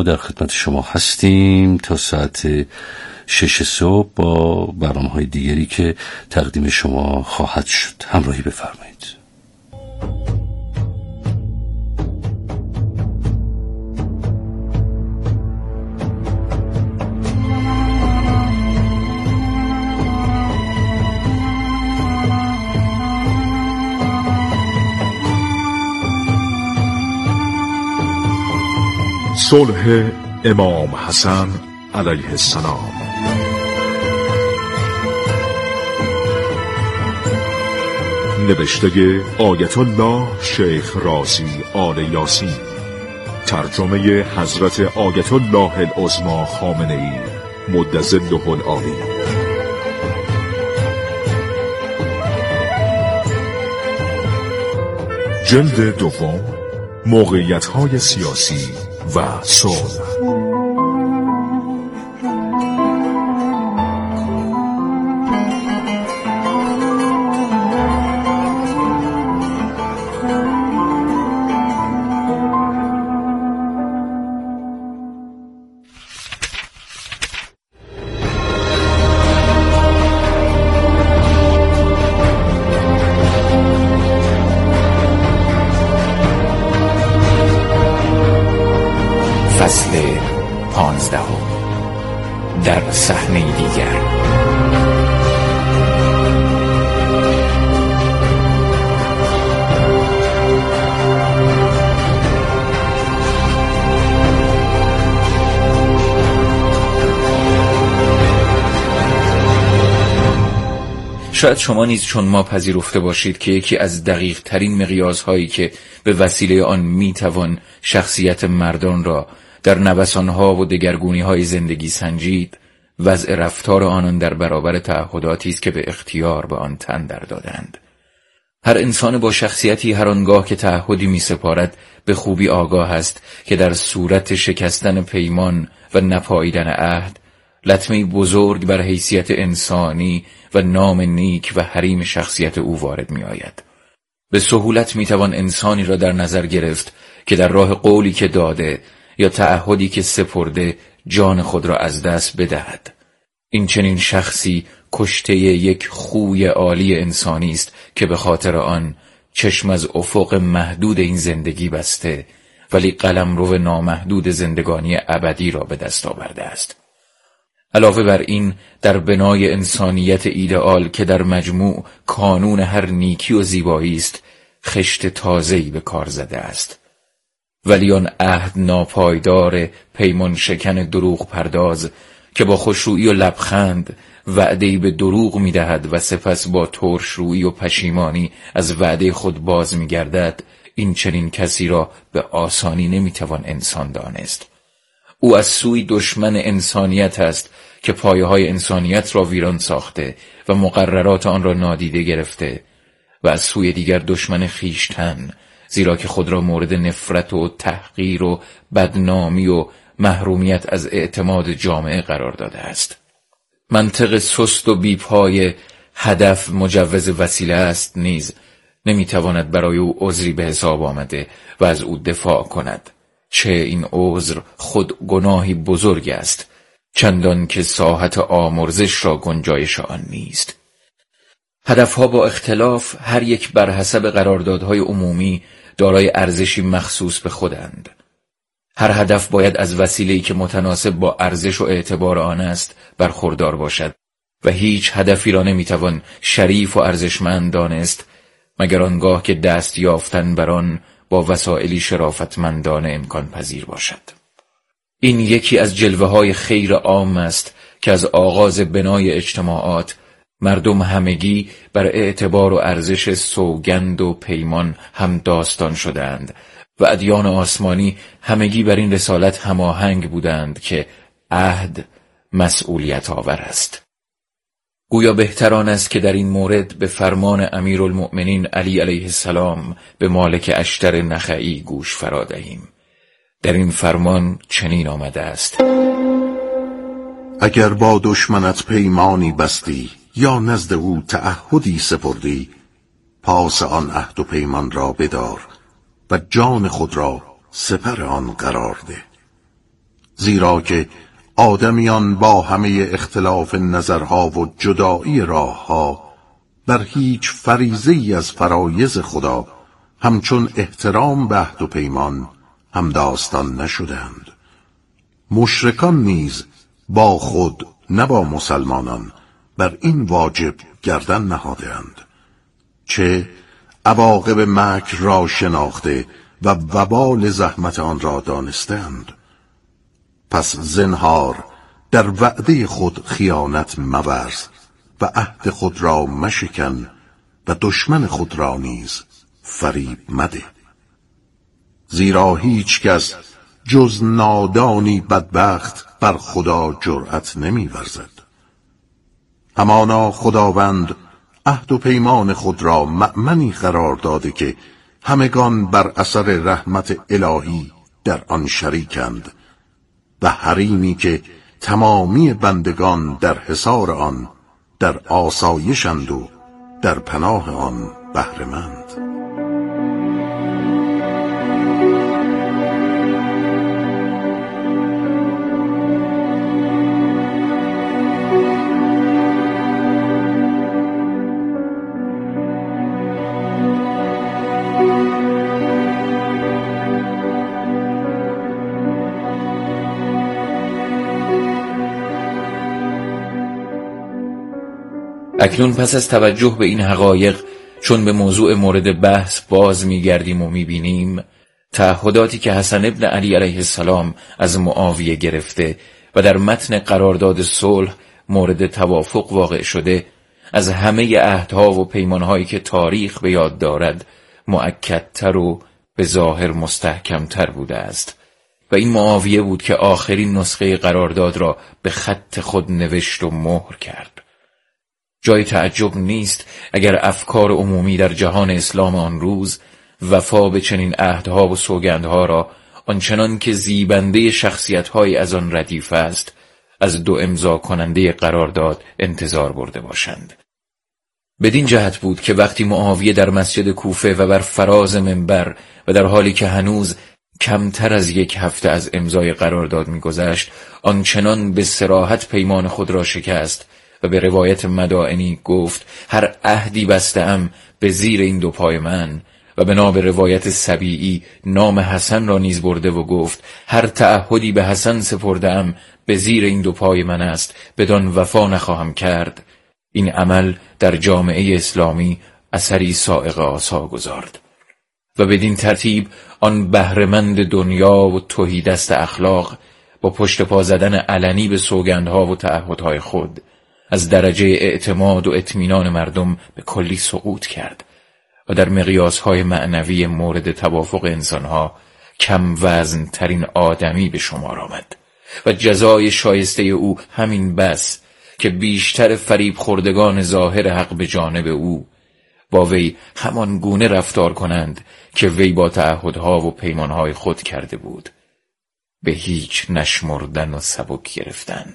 ما در خدمت شما هستیم تا ساعت 6 صبح با برنامه‌های دیگری که تقدیم شما خواهد شد. همراهی بفرمایید. صلح امام حسن علیه السلام. نوشته آیت الله شیخ رازی آل یاسین، ترجمه حضرت آیت الله العظمی خامنه‌ای مدظله العالی. جلد دوم، موقعیت‌های سیاسی و صلح. فصل 15 در صحنه دیگر. شاید شما نیز چون ما پذیرفته باشید که یکی از دقیق ترین مقیاس‌هایی که به وسیله آن میتوان شخصیت مردان را در نوسان‌ها و دگرگونی‌های زندگی سنجید، وضع رفتار آنان در برابر تعهداتی است که به اختیار به آن تن در دادند. هر انسان با شخصیتی هر آنگاه که تعهدی می‌سپارد به خوبی آگاه است که در صورت شکستن پیمان و نپاییدن عهد، لطمه‌ای بزرگ بر حیثیت انسانی و نام نیک و حریم شخصیت او وارد می‌آید. به سهولت می‌توان انسانی را در نظر گرفت که در راه قولی که داده یا تعهدی که سپرده جان خود را از دست بدهد. این چنین شخصی کشته یک خوی عالی انسانی است که به خاطر آن چشم از افق محدود این زندگی بسته ولی قلمرو نامحدود زندگانی ابدی را به دست آورده است. علاوه بر این، در بنای انسانیت ایدئال که در مجموع کانون هر نیکی و زیبایی است، خشت تازه‌ای به کار زده است. ولی آن عهد ناپایدار پیمان شکن دروغ پرداز که با خوشرویی و لبخند وعده‌ای به دروغ می‌دهد و سپس با ترش‌رویی و پشیمانی از وعده خود باز می‌گردد، این چنین کسی را به آسانی نمی‌توان انسان دانست. او از سوی دشمن انسانیت است که پایه‌های انسانیت را ویران ساخته و مقررات آن را نادیده گرفته، و از سوی دیگر دشمن خویشتن، زیرا که خود را مورد نفرت و تحقیر و بدنامی و محرومیت از اعتماد جامعه قرار داده است. منطق سست و بیپای هدف مجوز وسیله است نیز نمیتواند برای او عذری به حساب آمده و از او دفاع کند، چه این عذر خود گناهی بزرگ است، چندان که ساحت آمرزش را گنجایش آن نیست. هدفها با اختلاف هر یک بر حسب قراردادهای عمومی دارای ارزشی مخصوص به خودند. هر هدف باید از وسیله‌ای که متناسب با ارزش و اعتبار آن است برخوردار باشد و هیچ هدفی را نمیتوان شریف و ارزشمند دانست مگر آنگاه که دست یافتن بر آن با وسایلی شرافتمندانه امکان پذیر باشد. این یکی از جلوه‌های خیر عام است که از آغاز بنای اجتماعات مردم همگی بر اعتبار و ارزش سوگند و پیمان هم داستان شدند و ادیان آسمانی همگی بر این رسالت هماهنگ بودند که عهد مسئولیت آور است. گویا بهتران است که در این مورد به فرمان امیرالمؤمنین علی علیه السلام به مالک اشتر نخعی گوش فرا دهیم. در این فرمان چنین آمده است: اگر با دشمنت پیمانی بستی یا نزد او تعهدی سپردی، پاس آن عهد و پیمان را بدار و جان خود را سپر آن قرار ده. زیرا که آدمیان با همه اختلاف نظرها و جدایی راهها بر هیچ فریضه‌ای از فرایض خدا همچون احترام به عهد و پیمان همداستان نشدند. مشرکان نیز با خود نه با مسلمانان بر این واجب گردن نهادند، چه عواقب مکر را شناخته و وبال زحمت آن را دانستند. پس زنهار در وعده خود خیانت مورز و عهد خود را مشکن و دشمن خود را نیز فریب مده، زیرا هیچ کس جز نادانی بدبخت بر خدا جرأت نمی ورزد. همانا خداوند عهد و پیمان خود را مأمنی قرار داده که همگان بر اثر رحمت الهی در آن شریکند و حریمی که تمامی بندگان در حصار آن در آسایشند و در پناه آن بهره‌مند. اکنون پس از توجه به این حقایق، چون به موضوع مورد بحث باز می‌گردیم و می‌بینیم تعهداتی که حسن ابن علی علیه السلام از معاویه گرفته و در متن قرارداد صلح مورد توافق واقع شده، از همه عهدها و پیمانهایی که تاریخ به یاد دارد مؤکدتر و به ظاهر مستحکمتر بوده است و این معاویه بود که آخرین نسخه قرارداد را به خط خود نوشت و مهر کرد. جای تعجب نیست اگر افکار عمومی در جهان اسلام آن روز وفا به چنین عهدها و سوگندها را آنچنان که زیبنده شخصیت‌های از آن ردیف است از دو امضا کننده قرارداد انتظار برده باشند. بدین جهت بود که وقتی معاویه در مسجد کوفه و بر فراز منبر و در حالی که هنوز کمتر از 1 هفته از امضای قرارداد می‌گذشت آنچنان به صراحت پیمان خود را شکست و به روایت مدائنی گفت هر عهدی بسته‌ام به زیر این 2 پای من، و بنا به روایت سبیعی نام حسن را نیز برده و گفت هر تعهدی به حسن سپرده‌ام به زیر این 2 پای من است بدان وفا نخواهم کرد، این عمل در جامعه اسلامی اثری صاعقه آسا گذارد و بدین ترتیب آن بهره‌مند دنیا و تهیدست اخلاق با پشت پا زدن علنی به سوگندها و تعهدهای خود از درجه اعتماد و اطمینان مردم به کلی سقوط کرد و در مقیاسهای معنوی مورد توافق انسانها کم وزن ترین آدمی به شمار آمد و جزای شایسته او همین بس که بیشتر فریب خوردگان ظاهر حق به جانب او با وی همان گونه رفتار کنند که وی با تعهدها و پیمانهای خود کرده بود، به هیچ نشمردن و سبک گرفتن.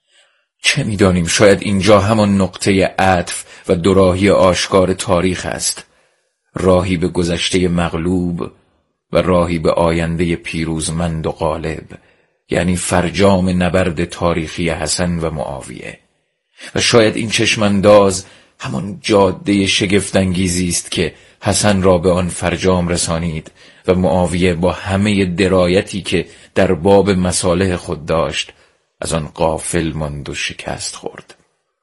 چه می‌دانیم شاید اینجا همان نقطه عطف و دوراهی آشکار تاریخ است، راهی به گذشته مغلوب و راهی به آینده پیروزمند و غالب، یعنی فرجام نبرد تاریخی حسن و معاویه. و شاید این چشمانداز همان جاده شگفت‌انگیزی است که حسن را به آن فرجام رسانید و معاویه با همه درایتی که در باب مصالح خود داشت از آن غافل ماند و شکست خورد.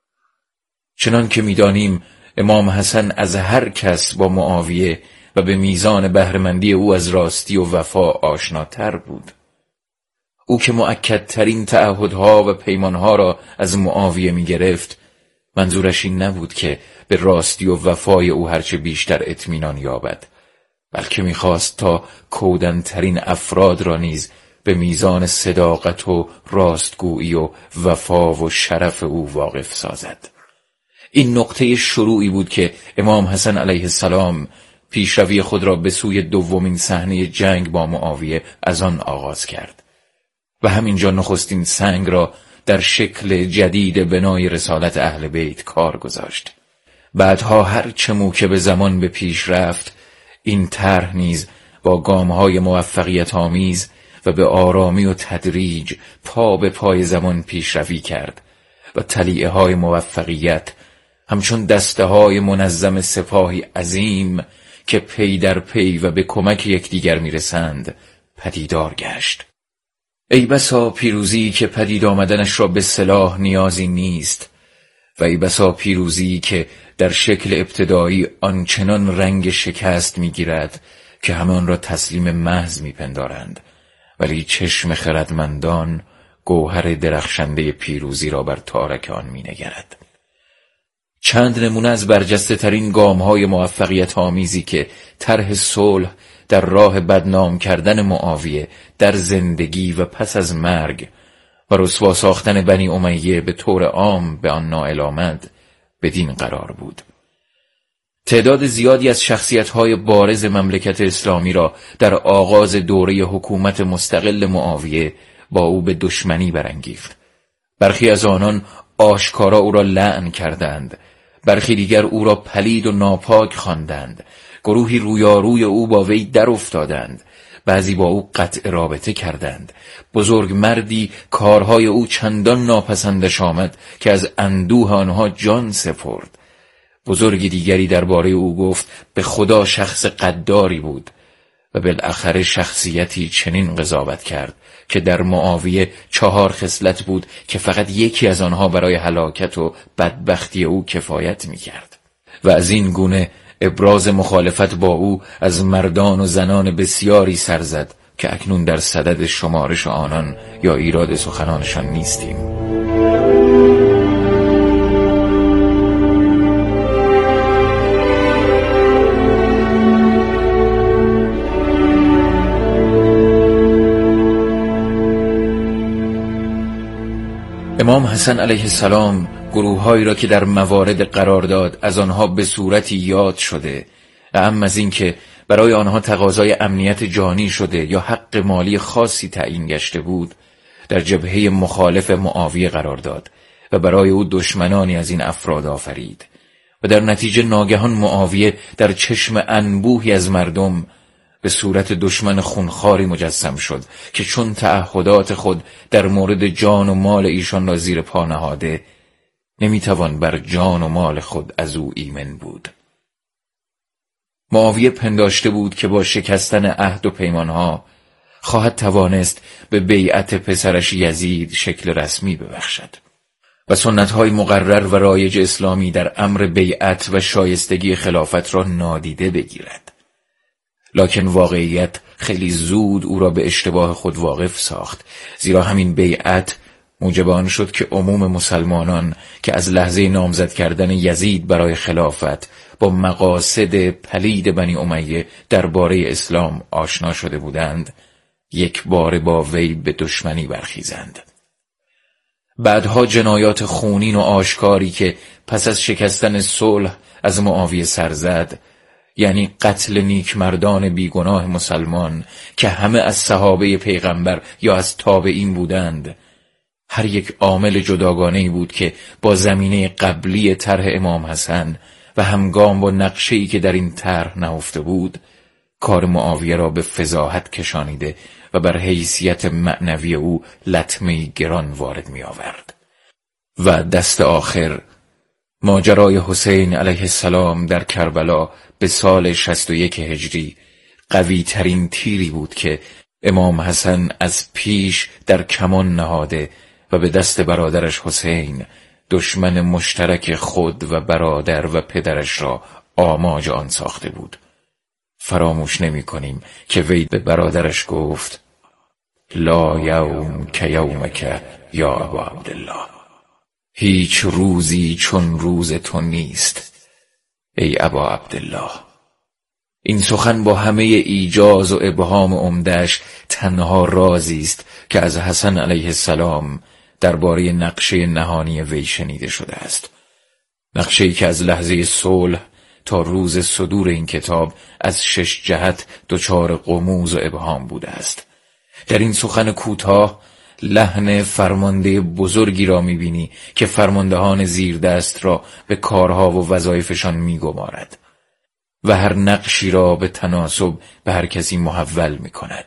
چنان که می‌دانیم امام حسن از هر کس با معاویه و به میزان بهره‌مندی او از راستی و وفا آشناتر بود. او که مؤکدترین تعهدها و پیمانها را از معاویه می‌گرفت، منظورش این نبود که به راستی و وفای او هرچه بیشتر اطمینان یابد، بلکه می‌خواست تا کودن‌ترین افراد را نیز به میزان صداقت و راستگویی و وفا و شرف او واقف سازد. این نقطه شروعی بود که امام حسن علیه السلام پیشروی خود را به سوی دومین صحنه جنگ با معاویه از آن آغاز کرد و همینجا نخستین سنگ را در شکل جدید بنای رسالت اهل بیت کار گذاشت. بعدها هر چه موکب زمان به پیش رفت، این طرح نیز با گام‌های موفقیت آمیز و به آرامی و تدریج پا به پای زمان پیشروی کرد و طلیعه های موفقیت همچون دسته های منظم سپاهی عظیم که پی در پی و به کمک یکدیگر میرسند پدیدار گشت. ای بسا پیروزی که پدید آمدنش را به سلاح نیازی نیست و ای بسا پیروزی که در شکل ابتدایی آنچنان رنگ شکست میگیرد که همان را تسلیم محض میپندارند، ولی چشم خردمندان گوهر درخشنده پیروزی را بر تارک آن مینگرد. چند نمونه از برجسته ترین گام‌های موفقیت آمیزی که طرح صلح در راه بدنام کردن معاویه در زندگی و پس از مرگ و رسوا ساختن بنی امیه به طور عام به آن نائل آمد بدین قرار بود. تعداد زیادی از شخصیت‌های بارز مملکت اسلامی را در آغاز دوره حکومت مستقل معاویه با او به دشمنی برانگیخت. برخی از آنان آشکارا او را لعن کردند، برخی دیگر او را پلید و ناپاک خواندند، گروهی رویاروی او با وی در افتادند، بعضی با او قطع رابطه کردند. بزرگ مردی کارهای او چندان ناپسندش آمد که از اندوه آنها جان سپرد. بزرگ دیگری درباره او گفت به خدا شخص غداری بود و بالاخره شخصیتی چنین قضاوت کرد که در معاویه 4 خصلت بود که فقط یکی از آنها برای هلاکت و بدبختی او کفایت می‌کرد و از این گونه ابراز مخالفت با او از مردان و زنان بسیاری سر زد که اکنون در صدد شمارش آنان یا ایراد سخنانشان نیستیم. امام حسن علیه السلام گروه‌هایی را که در موارد قرار داد از آنها به صورتی یاد شده و اما از این که برای آنها تقاضای امنیت جانی شده یا حق مالی خاصی تعیین گشته بود در جبهه مخالف معاویه قرار داد و برای او دشمنانی از این افراد آفرید و در نتیجه ناگهان معاویه در چشم انبوهی از مردم به صورت دشمن خونخواری مجسم شد که چون تعهدات خود در مورد جان و مال ایشان را زیر پا نهاده نمیتوان بر جان و مال خود از او ایمن بود. معاویه پنداشته بود که با شکستن عهد و پیمانها خواهد توانست به بیعت پسرش یزید شکل رسمی ببخشد و سنت‌های مقرر و رایج اسلامی در امر بیعت و شایستگی خلافت را نادیده بگیرد. لکن واقعیت خیلی زود او را به اشتباه خود واقف ساخت، زیرا همین بیعت موجب آن شد که عموم مسلمانان که از لحظه نامزد کردن یزید برای خلافت با مقاصد پلید بنی امیه درباره اسلام آشنا شده بودند یک بار با وی به دشمنی برخیزند. بعدها جنایات خونین و آشکاری که پس از شکستن صلح از معاویه سر زد، یعنی قتل نیکمردان بیگناه مسلمان که همه از صحابه پیغمبر یا از تابعین بودند، هر یک عامل جداگانه‌ای بود که با زمینه قبلی طرح امام حسن و همگام با نقشه‌ای که در این طرح نهفته بود کار معاویه را به فضاحت کشانیده و بر حیثیت معنوی او لطمه‌ای گران وارد می آورد. و دست آخر ماجرای حسین علیه السلام در کربلا به سال 61 هجری قوی ترین تیری بود که امام حسن از پیش در کمان نهاده و به دست برادرش حسین دشمن مشترک خود و برادر و پدرش را آماج آن ساخته بود. فراموش نمی کنیم که وی به برادرش گفت لا یوم که یومک یا ابا عبدالله، هیچ روزی چون روز تو نیست ای ابا عبدالله. این سخن با همه ایجاز و ابهام عمده‌اش تنها رازی است که از حسن علیه السلام درباره نقشه نهانی وی شنیده شده است. نقشه‌ای که از لحظه صلح تا روز صدور این کتاب از 6 جهت دچار غموض و ابهام بوده است. در این سخن کوتاه لحن فرمانده بزرگی را می‌بینی که فرماندهان زیردست را به کارها و وظایفشان می‌گمارد و هر نقشی را به تناسب به هر کسی محول می‌کند.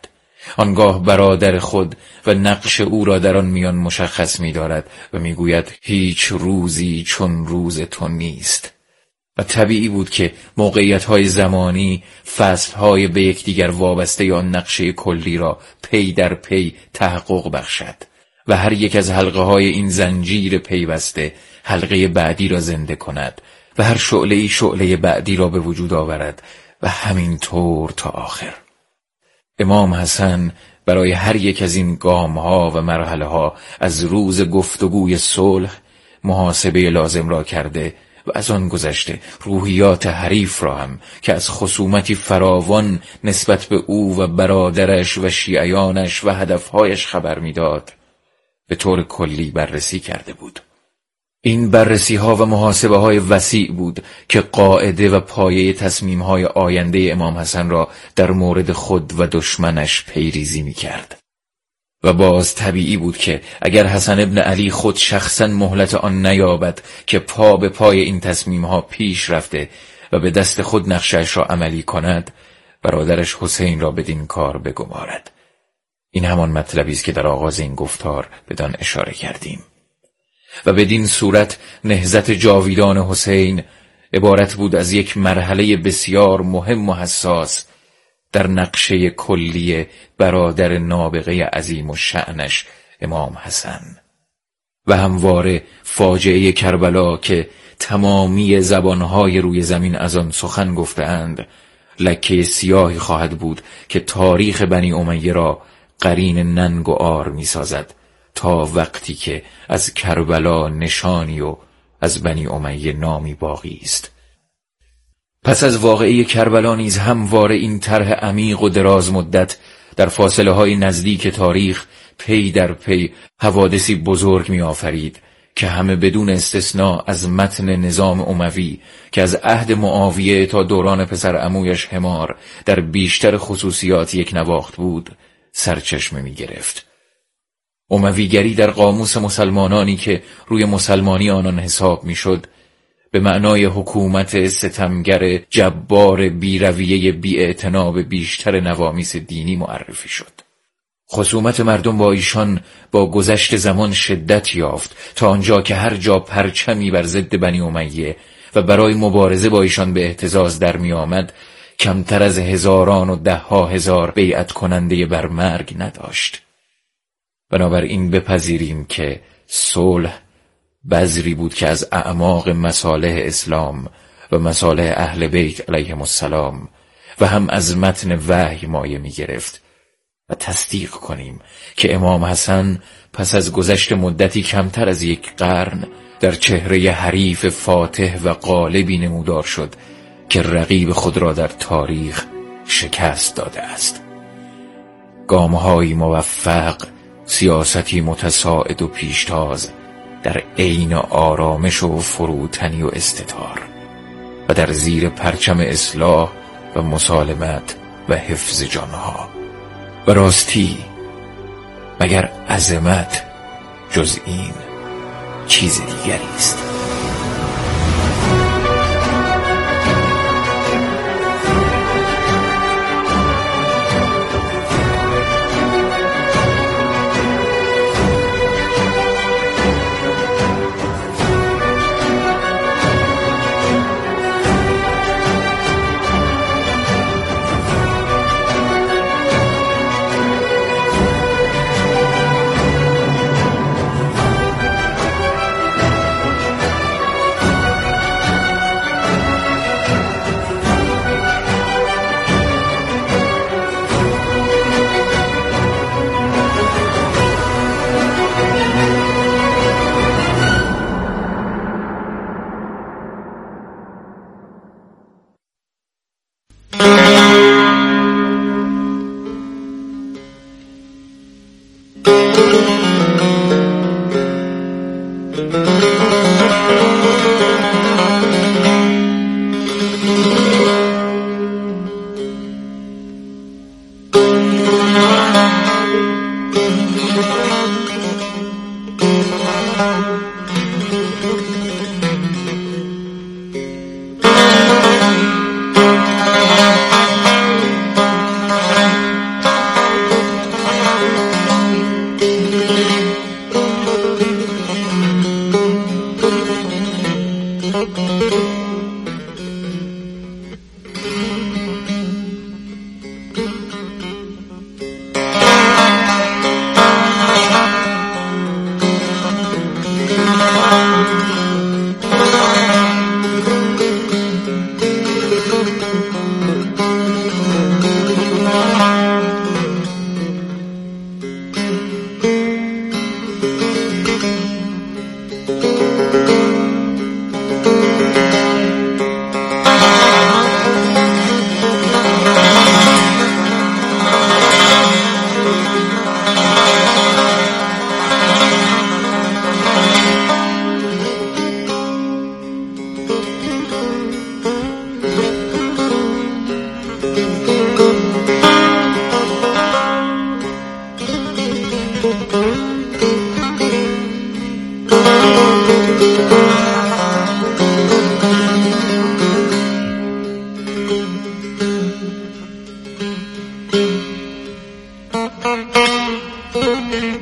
آنگاه برادر خود و نقش او را در آن میان مشخص می‌دارد و می‌گوید هیچ روزی چون روز تو نیست. و طبیعی بود که موقعیت‌های زمانی فصل‌های به یکدیگر وابسته آن نقشه کلی را پی در پی تحقق بخشد و هر یک از حلقه‌های این زنجیر پیوسته حلقه بعدی را زنده کند و هر شعله‌ای شعله بعدی را به وجود آورد و همین طور تا آخر. امام حسن برای هر یک از این گام‌ها و مرحله‌ها از روز گفتگوی صلح محاسبه لازم را کرده و از آن گذشته روحیات حریف را هم که از خصومتی فراوان نسبت به او و برادرش و شیعیانش و هدفهایش خبر می‌داد به طور کلی بررسی کرده بود. این بررسی ها و محاسبه های وسیع بود که قاعده و پایه تصمیم های آینده امام حسن را در مورد خود و دشمنش پیریزی می کرد. و باز طبیعی بود که اگر حسن ابن علی خود شخصا مهلت آن نیابد که پا به پای این تصمیم ها پیش رفته و به دست خود نقشش را عملی کند، برادرش حسین را بدین کار بگمارد. این همان مطلبی است که در آغاز این گفتار بدان اشاره کردیم. و بدین صورت نهضت جاویدان حسین عبارت بود از یک مرحله بسیار مهم و حساس در نقشه کلی برادر نابغه عظیم و شأنش امام حسن و همواره فاجعه کربلا که تمامی زبانهای روی زمین از آن سخن گفته‌اند لکه سیاهی خواهد بود که تاریخ بنی امیه را قرین ننگ و عار می سازد تا وقتی که از کربلا نشانی و از بنی امیه نامی باقی است. پس از واقعه کربلا نیز همواره این طرح عمیق و دراز مدت در فاصله های نزدیک تاریخ پی در پی حوادثی بزرگ می آفرید که همه بدون استثناء از متن نظام اموی که از عهد معاویه تا دوران پسر عمویش حمار در بیشتر خصوصیات یک نواخت بود سرچشمه می گرفت. امویگری در قاموس مسلمانانی که روی مسلمانی آنان حساب می شد به معنای حکومت ستمگر جبار بیرویه بی‌اعتنا به بیشتر نوامیس دینی معرفی شد. خصومت مردم با ایشان با گذشت زمان شدت یافت تا آنجا که هر جا پرچمی بر ضد بنی امیه و برای مبارزه با ایشان به اهتزاز در می آمد کمتر از هزاران و ده‌ها هزار بیعت کننده بر مرگ نداشت. بنابراین بپذیریم که صلح بذری بود که از اعماق مصالح اسلام و مصالح اهل بیت علیهم السلام و هم از متن وحی مایه می گرفت و تصدیق کنیم که امام حسن پس از گذشت مدتی کمتر از یک قرن در چهره حریف فاتح و غالبی نمودار شد که رقیب خود را در تاریخ شکست داده است. گام‌های موفق، سیاستی متساعد و پیشتاز در عین آرامش و فروتنی و استتار و در زیر پرچم اصلاح و مسالمت و حفظ جانها. و راستی مگر عظمت جز این چیز دیگری است؟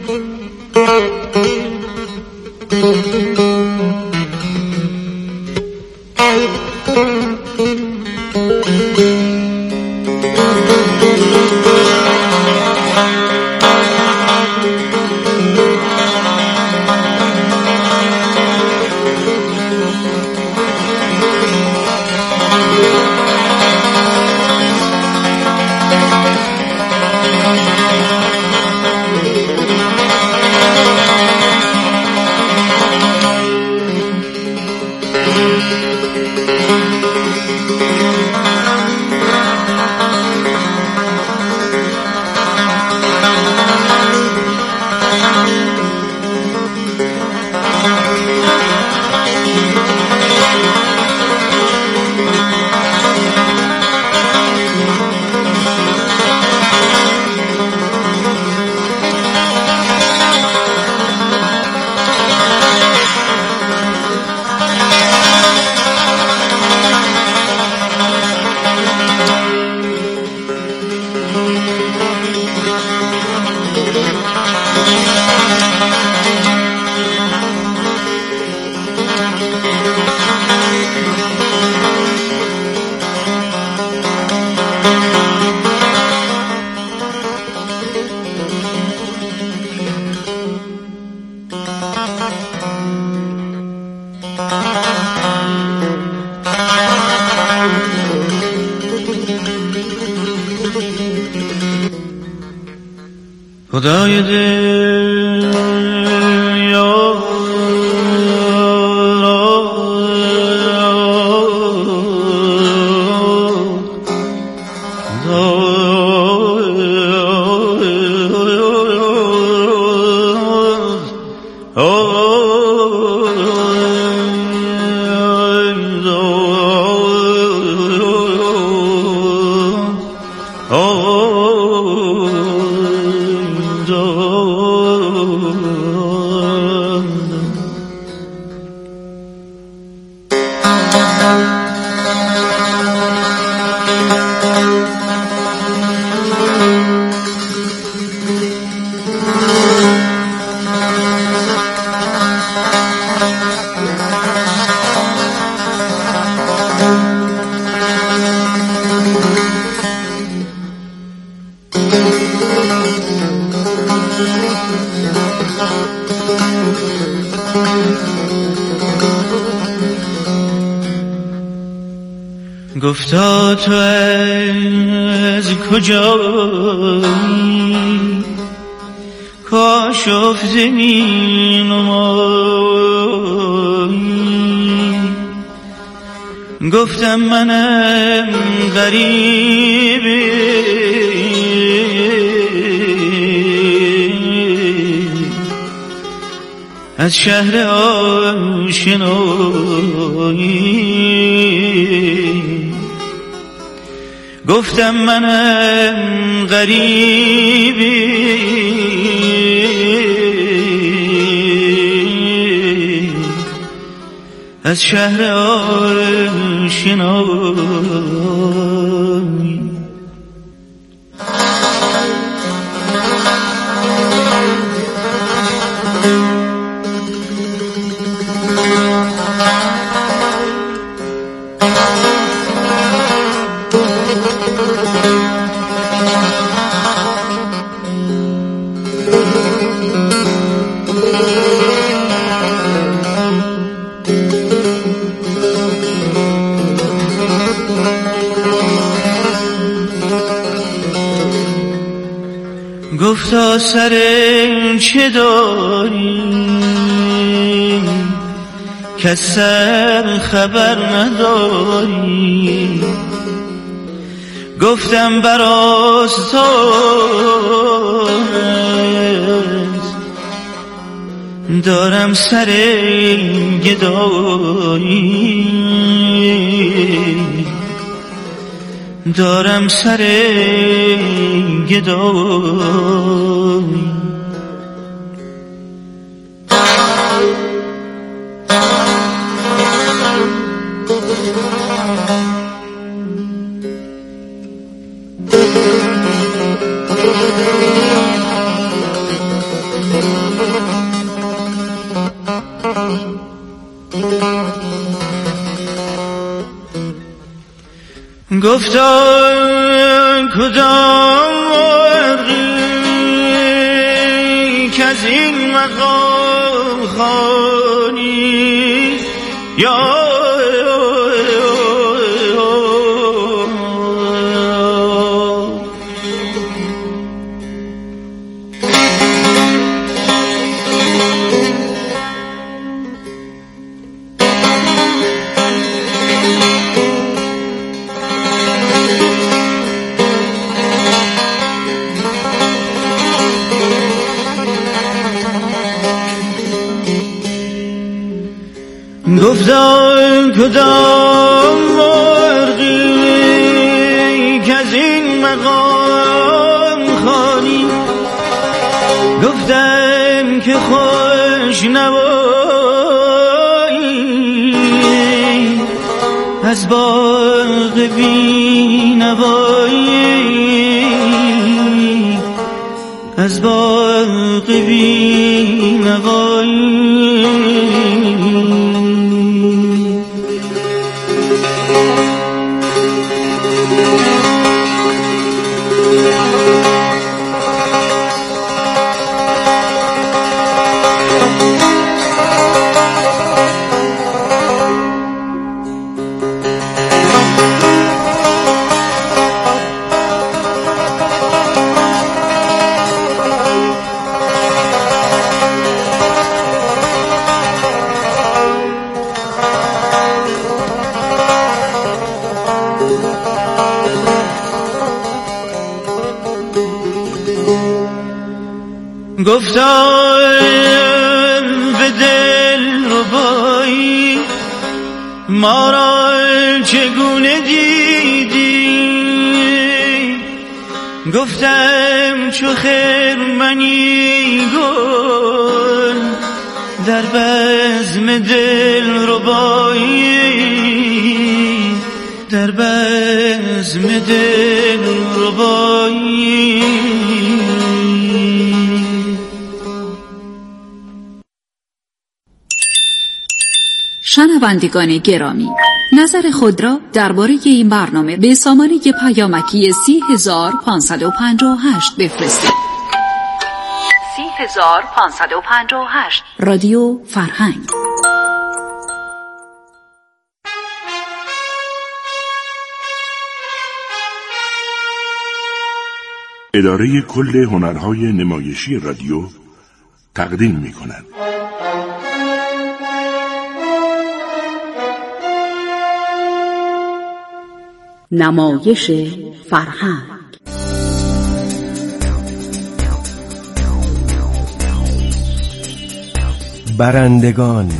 خدای دل گفتا تو از کجایی کاشفته می نمایی گفتم منم غریبی از شهر آشنایی گفتم منم غریبی از شهر آشنایی گفتا سر چه داری که سر خبر نداری گفتم بر آستانت دارم سر گدایی دارم سر گدایی گفتم کدام مرغی که از این مقام خوانی یا گفتم کدام مرغی که از این مقام خوانی گفتم که خوش نوایی از باغ بی نوایی از باغ بی نوایی گفتم به دل ربایی ما را چگونه دیدی گفتم چو خرمنی گل در بزم دل ربایی در بزم دل ربایی. شنوندگان گرامی، نظر خود را درباره این برنامه به سامانه پیامکی 30558 بفرستید. 30558 رادیو فرهنگ. اداره کل هنرهای نمایشی رادیو تقدیم می‌کند. نمایش فرهنگ. برندگان.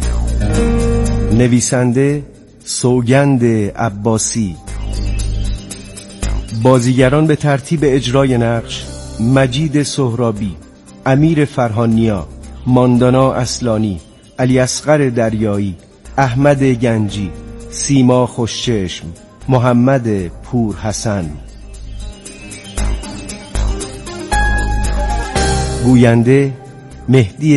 نویسنده سوگند عباسی. بازیگران به ترتیب اجرای نقش: مجید سهرابی، امیر فرهانیا، ماندانا اصلانی، علی اصغر دریایی، احمد گنجی، سیما خوشچشم، محمد پور حسن. گوینده مهدی